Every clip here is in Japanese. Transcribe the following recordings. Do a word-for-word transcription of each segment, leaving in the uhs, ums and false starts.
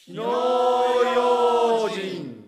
火の用心。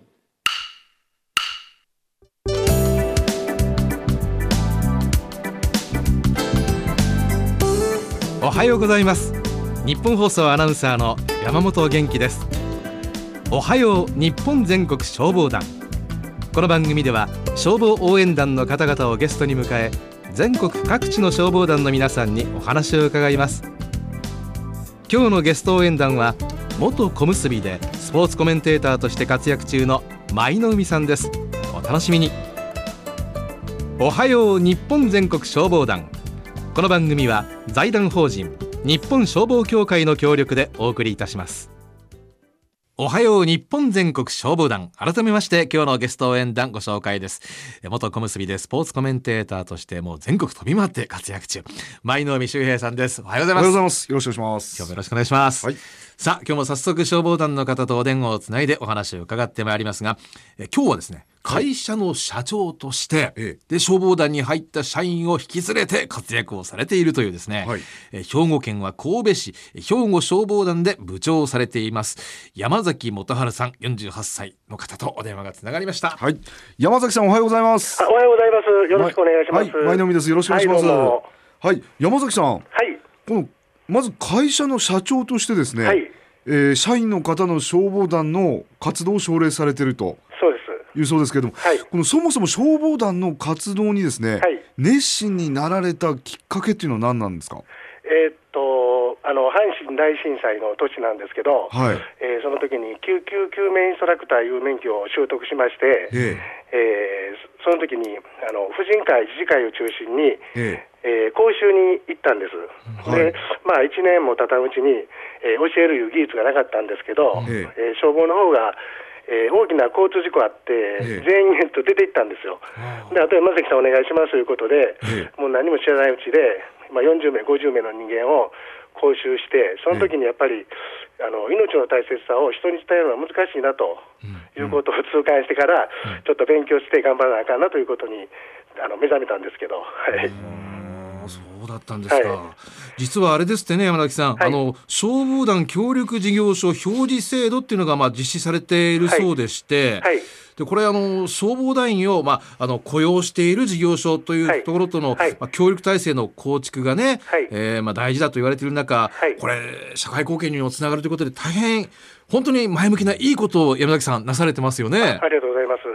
おはようございます。日本放送アナウンサーの山本元気です。おはよう日本全国消防団。この番組では消防応援団の方々をゲストに迎え、全国各地の消防団の皆さんにお話を伺います。今日のゲスト応援団は元小結でスポーツコメンテーターとして活躍中の舞の海さんです。お楽しみに。おはよう日本全国消防団。この番組は財団法人日本消防協会の協力でお送りいたします。おはよう日本全国消防団。改めまして今日のゲスト応援団ご紹介です。元小結でスポーツコメンテーターとしてもう全国飛び回って活躍中、舞の海秀平さんです。おはようございます。 おはようございます。よろしくお願いします。 今日もよろしくお願いします、はい。さあ今日も早速消防団の方とお電話をつないでお話を伺ってまいりますが、え今日はですね、会社の社長として、はい、で消防団に入った社員を引き連れて活躍をされているというですね、はい、え兵庫県は神戸市兵庫消防団で部長をされています山崎元春さん、よんじゅうはっさいの方とお電話がつながりました。 はい、山崎さんおはようございます。 おはようございます。よろしくお願いします。 はい、舞の海です。よろしくお願いします。はい、はい、山崎さん、 はい、 このまず会社の社長としてですね、はい、えー、社員の方の消防団の活動を奨励されているというそうですけれども、はい、このそもそも消防団の活動にですね、はい、熱心になられたきっかけっていうのは何なんですか？ えー、っとあの阪神大震災の年なんですけど、はい、えー、その時に救急救命インストラクターいう免許を習得しまして、えーえー、その時にあの婦人会自治会を中心に、えーえー、講習に行ったんです。はい、でまあ、いちねんも経たんうちに、えー、教えるいう技術がなかったんですけど、えーえー、消防の方がえー、大きな交通事故あって、ええ、全員と出ていったんですよ。で、あとで山崎さんお願いしますということで、ええ、もう何も知らないうちで、まあ、よんじゅうめいごじゅうめいの人間を講習して、その時にやっぱり、ええ、あの命の大切さを人に伝えるのは難しいなということを痛感してから、うん、ちょっと勉強して頑張らなあかんなということにあの目覚めたんですけど、はい、 そうだったんですか。はい、実はあれですってね、山崎さん、はい、あの消防団協力事業所表示制度っていうのがまあ実施されているそうでして、はいはい、でこれあの消防団員を、まあ、あの雇用している事業所というところとの、はい、まあ、協力体制の構築がね、はい、えーまあ、大事だと言われている中、はい、これ社会貢献にもつながるということで大変本当に前向きないいことを山崎さんなされてますよね。 あ, ありがとうございます、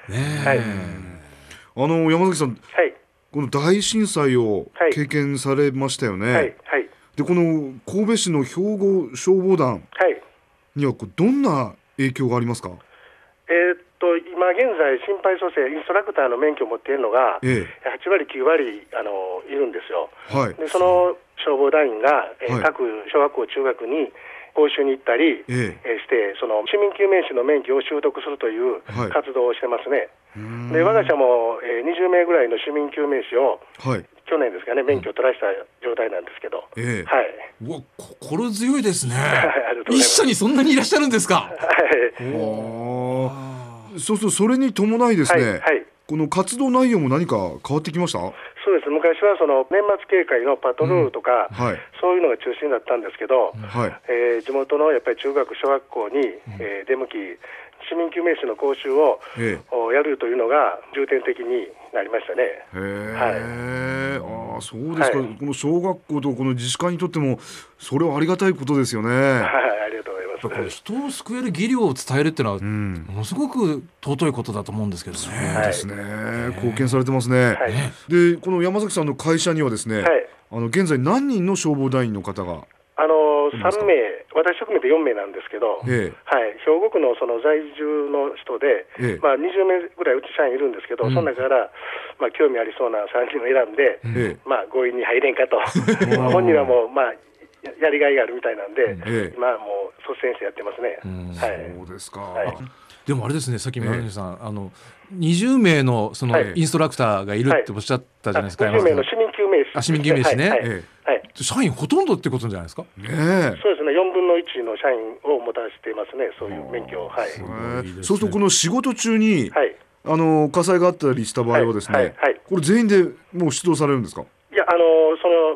ね、はい、 あの山崎さん、はい、この大震災を経験されましたよね。はいはいはい、でこの神戸市の兵庫消防団にはどんな影響がありますか？ えー、っと今現在心肺蘇生インストラクターの免許を持っているのが、ええ、はちわりきゅうわりあのいるんですよ。はい、でその消防団員が、えーはい、各小学校中学に講習に行ったり、ええ、してその市民救命士の免許を習得するという活動をしてますね。はい、で我が社も、えー、にじゅうめいぐらいの市民救命士を、はい、去年ですかね免許を取らせた状態なんですけど、ええ、はい、 うわ心強いですね。一社にそんなにいらっしゃるんですか？はい、 おそうそう、それに伴いですね、はいはい、この活動内容も何か変わってきました？ そうです。昔はその年末警戒のパトロールとか、うん、はい、そういうのが中心だったんですけど、はい、えー、地元のやっぱり中学小学校に、うん、えー、出向き市民救命士の講習を、ええ、やるというのが重点的になりましたね。 へ、はい、あ、そうですか。はい、この小学校とこの自治会にとってもそれはありがたいことですよね。はい、 ありがとうございます。 これ人を救える技量を伝えるっていうのは、うん、ものすごく尊いことだと思うんですけどね。 そうですね、はい、貢献されてますね。はい、でこの山崎さんの会社にはですね、はい、あの現在何人の消防団員の方があのさんめい、私含めてよんめいなんですけど、ええ、はい、兵庫区のその在住の人で、ええ、まあ、にじゅうめいぐらいうち社員いるんですけど、うん、その中から、まあ、興味ありそうなさんにんを選んで、ええ、まあ、強引に入れんかと本人はもう、まあ、やりがいがあるみたいなんで、ええ、今はもう率先してやってますね。うん、はい、 そうですか。 はい、 でもあれですね、さっき村西さん、ええ、あのにじゅうめいのそのインストラクターがいるっておっしゃったじゃないですか。はい、 にじゅうめいの市民救命士、 あ、市民救命士ね、はいはいはい、 はい、 社員ほとんどってことじゃないですか、ね、 そうですね、よんぶんのいちの社員を持たせていますね、そういう免許を。はい、 そうするとこの仕事中に、はい、あの火災があったりした場合はですね、はいはいはい、これ全員でもう出動されるんですか？ いや、あのその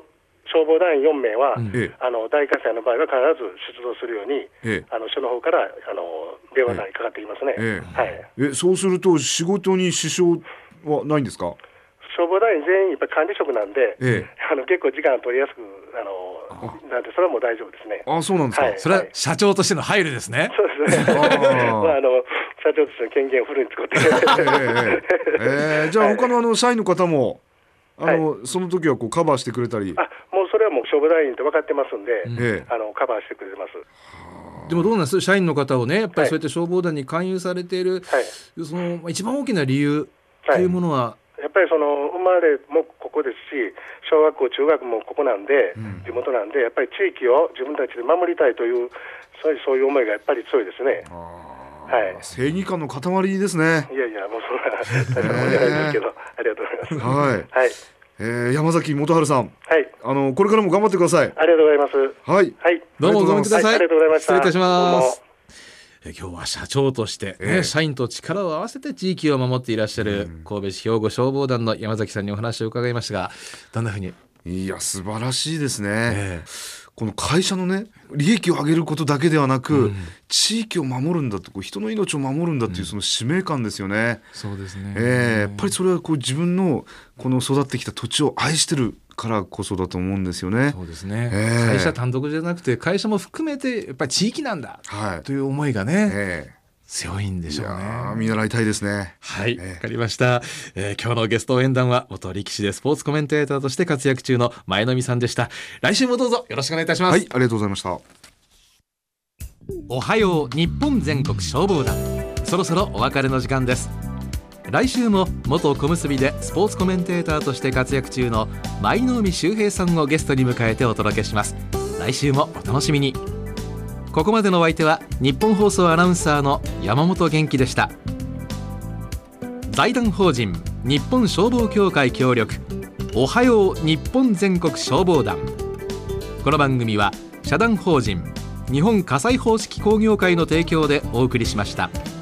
消防団員よんめいは、うん、あの大火災の場合は必ず出動するように、ええ、あの署の方からあの電話にかかってきますね、 ええはい、えそうすると仕事に支障はないんですか？ 消防団員全員やっぱり管理職なんで、ええ、あの結構時間取りやすくあのなんでそれはもう大丈夫ですね。 あそうなんですか、はい、 それは社長としての配慮ですね。 そうですねまあ、あの社長としての権限をフルに使ってえええー、じゃあ他のあの社員の方もあの、はい、その時はこうカバーしてくれたり。 あもうそれはもう消防団員って分かってますんで、うん、あのカバーしてくれてます。 でもどうなんです社員の方をねやっぱりそうやって消防団に勧誘されている、はい、その一番大きな理由というものは、はい、 やっぱりその生まれもここですし小学校中学もここなんで、うん、地元なんでやっぱり地域を自分たちで守りたいというそういう、そういう思いがやっぱり強いですね。 はい、正義感の塊ですね。 いやいやもうそんな大したもんじゃないですけど、ありがとうございます。 はい、はいえー、山崎元春さん、 はい、 あのこれからも頑張ってください。 ありがとうございます。 はい、 はい、 どうもごめんください。はい、 ありがとうございました。 失礼いたします。え今日は社長として、ねえー、社員と力を合わせて地域を守っていらっしゃる神戸市兵庫消防団の山崎さんにお話を伺いましたが、どんなふうに？ いや素晴らしいですね、えー、この会社のね利益を上げることだけではなく、うん、地域を守るんだとこう人の命を守るんだというその使命感ですよね、 うん、そうですね、 えー、やっぱりそれはこう自分のこの育ってきた土地を愛してるからこそだと思うんですよね。 そうですね、えー、会社単独じゃなくて会社も含めてやっぱり地域なんだ、はい、という思いがね、えー強いんでしょうね。 見習いたいですね。 はい、わ、えー、かりました、えー、今日のゲスト応援団は元力士でスポーツコメンテーターとして活躍中の前野美さんでした。来週もどうぞよろしくお願いいたします。 はい、ありがとうございました。 おはよう日本全国消防団、そろそろお別れの時間です。来週も元小結でスポーツコメンテーターとして活躍中の前野海秀平さんをゲストに迎えてお届けします。来週もお楽しみに。ここまでのお相手は日本放送アナウンサーの山本元気でした。財団法人日本消防協会協力、おはよう日本全国消防団。この番組は社団法人日本火災報識工業会の提供でお送りしました。